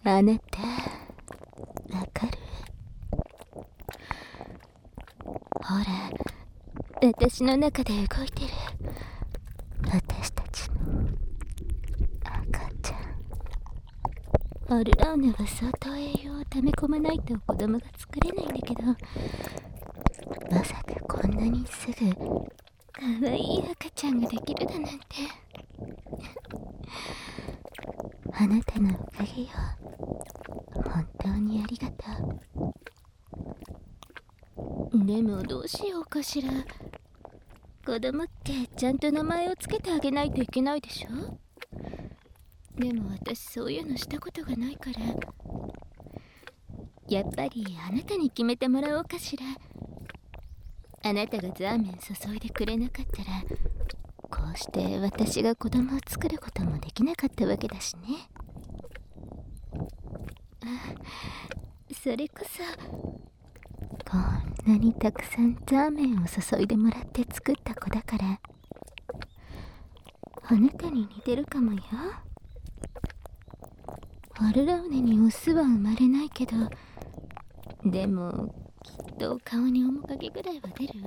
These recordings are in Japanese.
あなた、わかる？ほら、私の中で動いてる私たちの赤ちゃん。アルラウネは相当栄養を溜め込まないと子供が作れないんだけど、まさかこんなにすぐかわいい赤ちゃんができるだなんて。あなたのおかげよ。本当にありがとう。でもどうしようかしら。子供ってちゃんと名前をつけてあげないといけないでしょ。でも私そういうのしたことがないから、やっぱりあなたに決めてもらおうかしら。あなたがザーメン注いでくれなかったら、こうして私が子供を作ることもできなかったわけだしね。それこそこんなにたくさんザーメンを注いでもらって作った子だから、あなたに似てるかもよ。アルラウネにオスは生まれないけど、でもきっと顔に面影ぐらいは出るわ。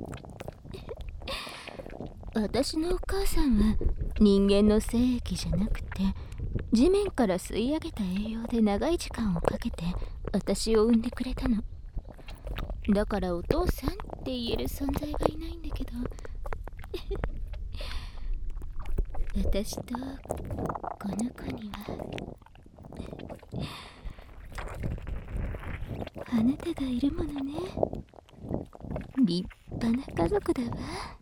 私のお母さんは人間の精液じゃなくて、地面から吸い上げた栄養で長い時間をかけて私を産んでくれたの。だからお父さんって言える存在はいないんだけど私とこの子にはあなたがいるものね。立派な家族だわ。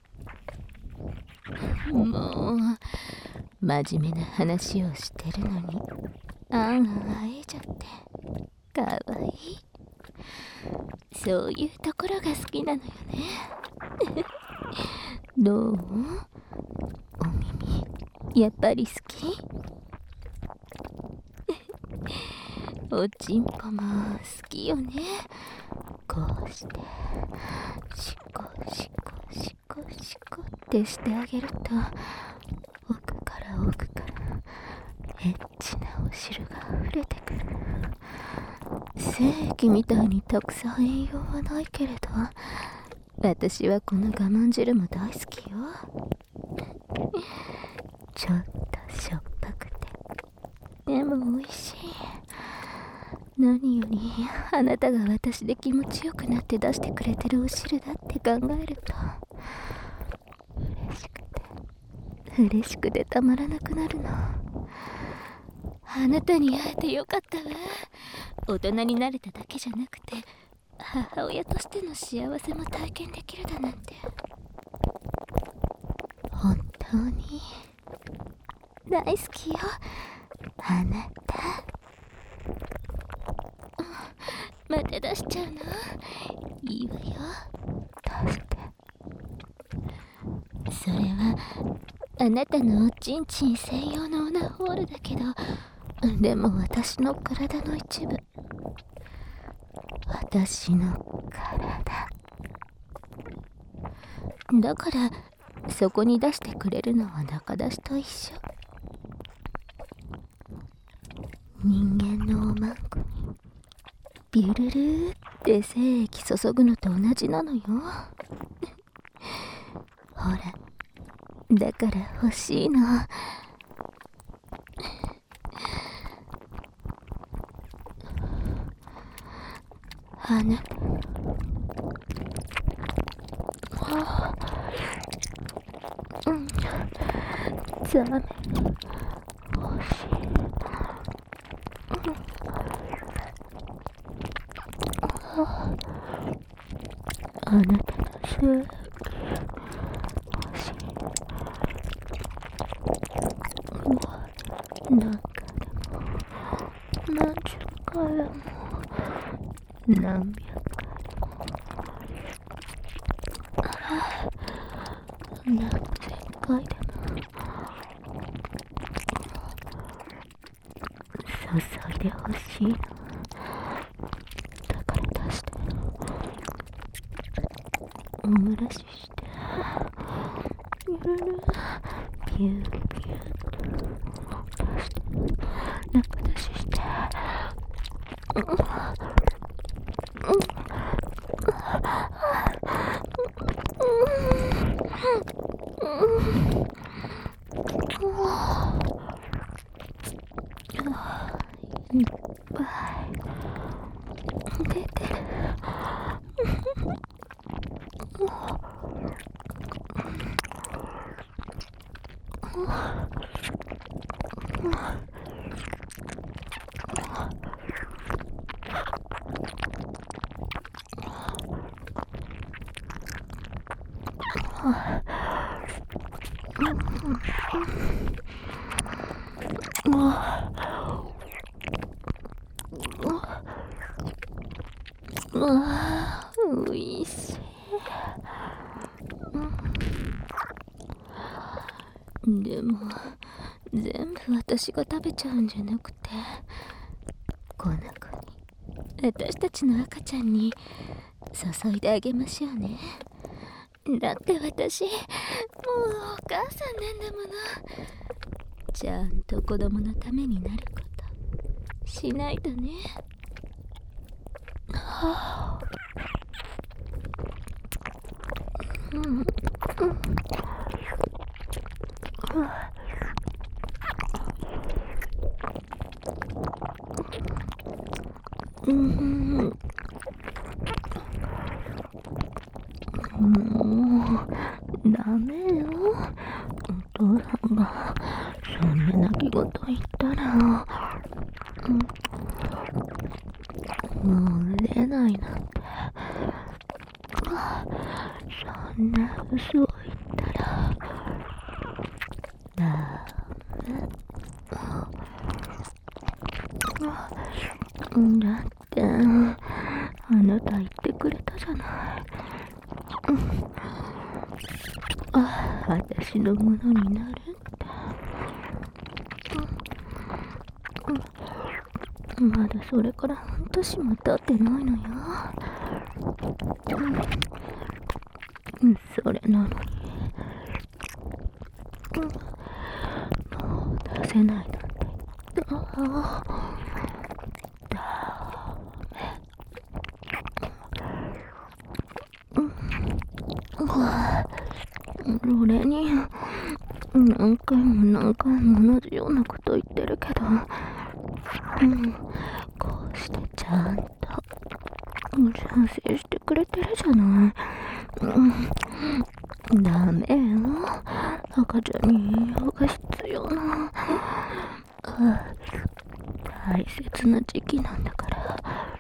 もう真面目な話をしてるのにあんあえちゃってかわいい。そういうところが好きなのよねどう？お耳やっぱり好き？おちんぽも好きよね。こうしてシコシコシコシコってしてあげると、奥から奥からエッチなお汁が溢れてくる。精液みたいにたくさん栄養はないけれど、私はこの我慢汁も大好きよ。ちょっとしょっぱくてでも美味しい。何よりあなたが私で気持ちよくなって出してくれてるお汁だって考えると嬉しくてたまらなくなるの。あなたに会えてよかったわ。大人になれただけじゃなくて、母親としての幸せも体験できるだなんて。本当に大好きよ、あなた。また出しちゃうの？いいわよ、出して。それはあなたのおちんちん専用のオナホールだけど、でも私の体の一部。私の体だから、そこに出してくれるのは中出しと一緒。人間のおまんこにビュルルーって精液注ぐのと同じなのよほら、だから欲しいの。あなたザメ欲しい。あなたの精液欲しい。何回も何十回も何百何千回でも注いでほしいの。だから出して、おもらしして、ゆるるピューピューと出して、中出しして、 いっぱい出てる。おいしい。でも全部私が食べちゃうんじゃなくて、この子に、私たちの赤ちゃんに注いであげましょうね。だって私もうお母さんなんだもの。ちゃんと子供のためになることしないとね。はあ、もうダメよ。お父さんがそんな泣き言言ったら、もう出ないなんて、そんな嘘を言ったらダメ。だってあなた言ってくれたじゃない。私のものになるって。まだそれから半年も経ってないのよ。それなのにもう出せないなんて言った。俺に何回も同じようなこと言ってるけど、こうしてちゃんと賛成してくれてるじゃない。ダメよ、赤ちゃんに栄養が必要な大切な時期なんだから。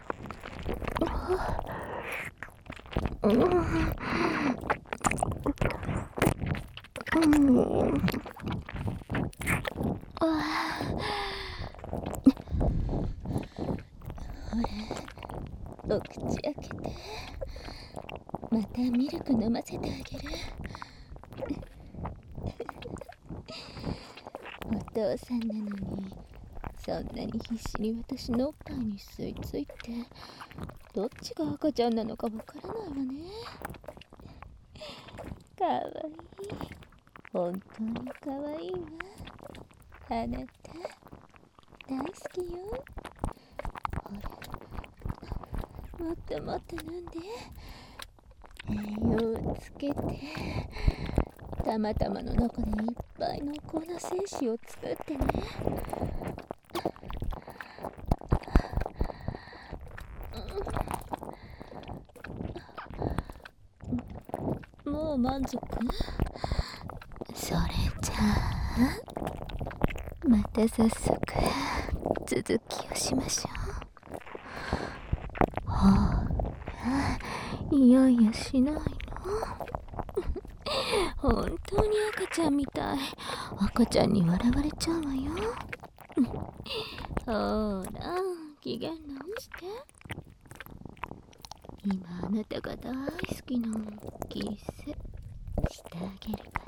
お口開けて、またミルク飲ませてあげる。お父さんなのにそんなに必死に私のおっぱいに吸い付いて、どっちが赤ちゃんなのかわからないわね。かわいい、本当にかわいいわ。あなた大好きよ。ほら、もっともっと飲んで、栄養をつけて、たまたまの中でいっぱい濃厚な精子を作ってね。もう満足？それじゃあまた早速続きをしましょう。ほら、いやいやしないの？本当に赤ちゃんみたい。赤ちゃんに笑われちゃうわよ。ほら、機嫌直して。今あなたが大好きなキスしてあげるから。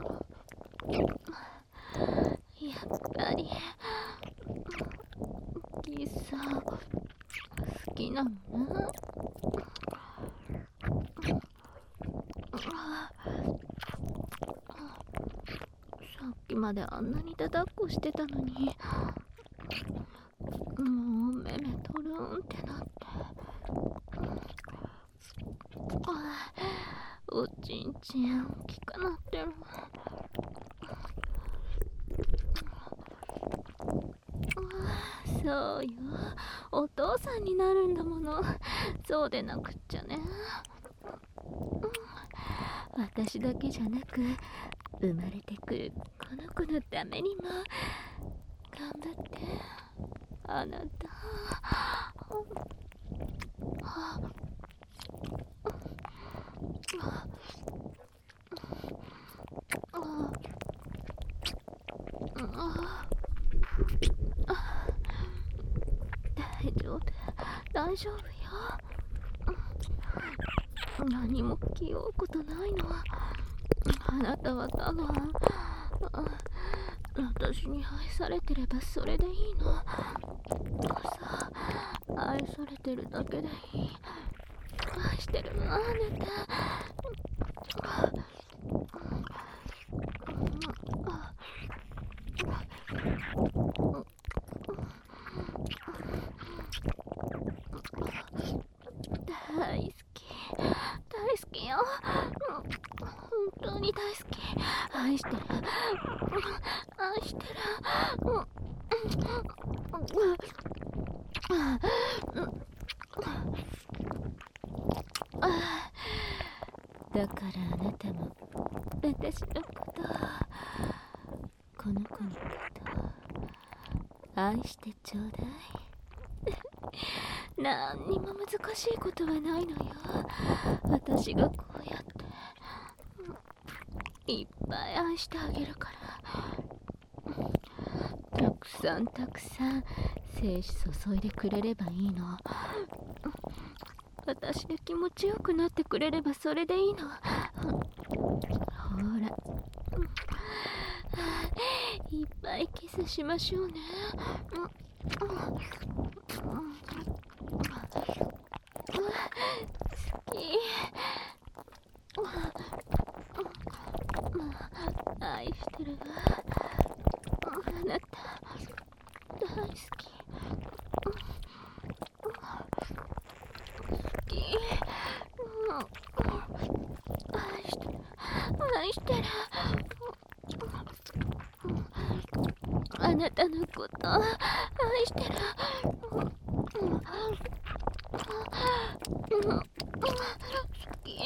やっぱりさっきまであんなにだだっこしてたのに、もうめめとるんってなって、おちんちん大きくなってる。そうよ、お父さんになるんだもの。そうでなくっちゃね。私だけじゃなく、生まれてくるこの子のためにも頑張って、あなた。大丈夫よ。何も気負うことないの。あなたはただ私に愛されてればそれでいいの。さあ、愛されてるだけでいい。愛してるわ、あなた。大好き、大好きよ。本当に大好き。愛してる、愛してる。だからあなたも私のこと、この子のこと愛してちょうだい。何にも難しいことはないのよ。私がこうやっていっぱい愛してあげるから。たくさんたくさん精子注いでくれればいいの。私で気持ちよくなってくれればそれでいいの。ほら、いっぱいキスしましょうね。好き。愛してるわ。あなた大好き。愛してる、愛してる。あなたのこと愛してる。好き。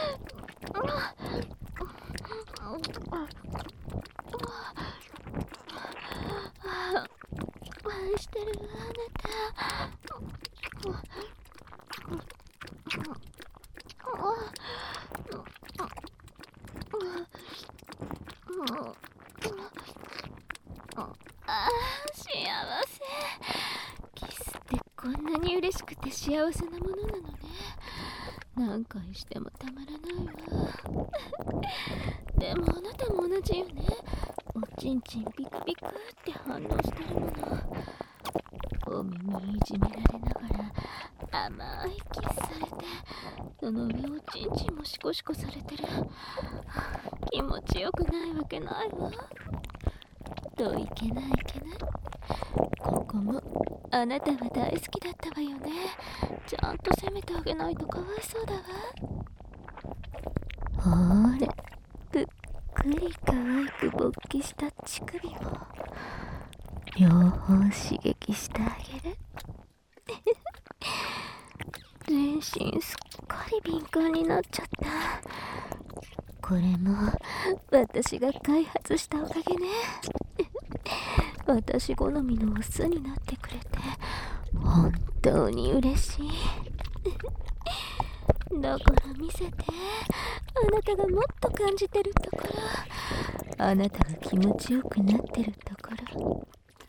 愛してるわ、あなた。幸せ。キスってこんなに嬉しくて幸せなものなのね。何回してもたまらないわ。でもあなたも同じよね。おちんちんピクピクって反応してるもの。お耳いじめられながら甘いキスされて、その上おちんちんもシコシコされてる。気持ちよくないわけないわ。といけないいけない。ここもあなたは大好きだったわよね。ちゃんと責めてあげないとかわいそうだわ。ほーれ、ぷっくり可愛く勃起した乳首も両方刺激してあげる。全身すっかり敏感になっちゃった。これも私が開発したおかげね。私好みのオスになってくれて本当に嬉しい。だから見せて、あなたがもっと感じてるところ、あなたが気持ちよくなってるところ。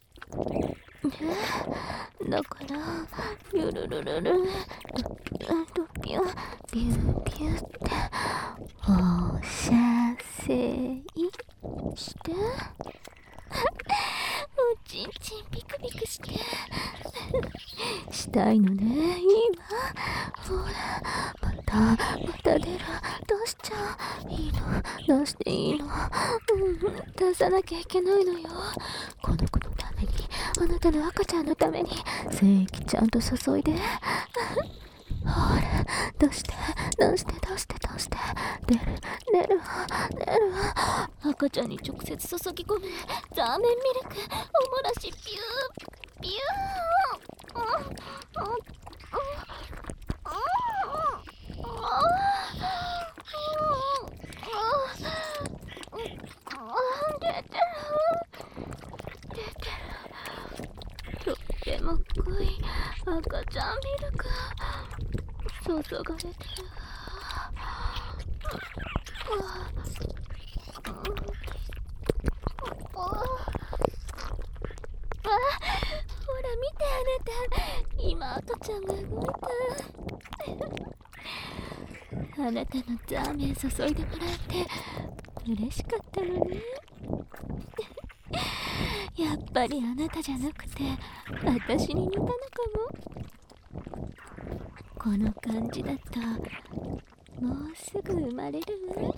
だからルルルルルドピュピュピュって放射性しておちんちんピクピクしてしたいのね。いいわ。ほら、また出る。どうしちゃいいの？出していいの？出さなきゃいけないのよ。この子のために、あなたの赤ちゃんのために精液ちゃんと注いで。ほら、出して出して出して出して。出る赤ちゃんに直接注ぎ込むザーメンミルク、おもらしピューピュとっても濃い赤ちゃんミルク注がれてる。ほら見て、あなた、今赤ちゃんが動いた。あなたのザーメン注いでもらって嬉しかったのね。やっぱりあなたじゃなくて私に似たのかも。この感じだともうすぐ生まれるわ。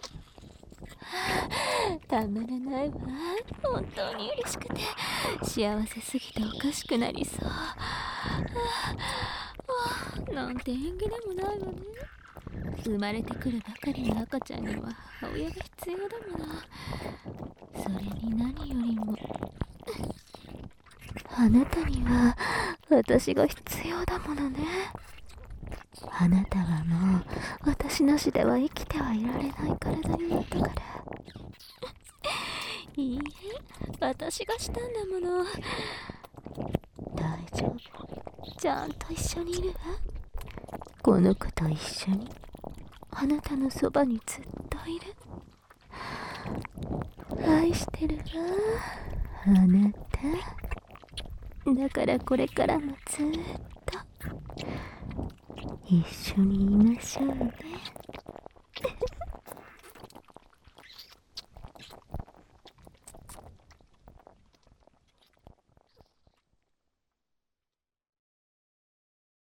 たまらないわ。本当に嬉しくて幸せすぎておかしくなりそう。なんて縁起でもないわね。生まれてくるばかりの赤ちゃんには母親が必要だもの。それに何よりもあなたには私が必要だものね。あなたはもう私なしでは生きてはいられない体になったから。いいえ、私がしたんだもの。大丈夫、ちゃんと一緒にいるわ。この子と一緒にあなたのそばにずっといる。愛してるわ、あなた。だからこれからもずっと一緒にいましょうね。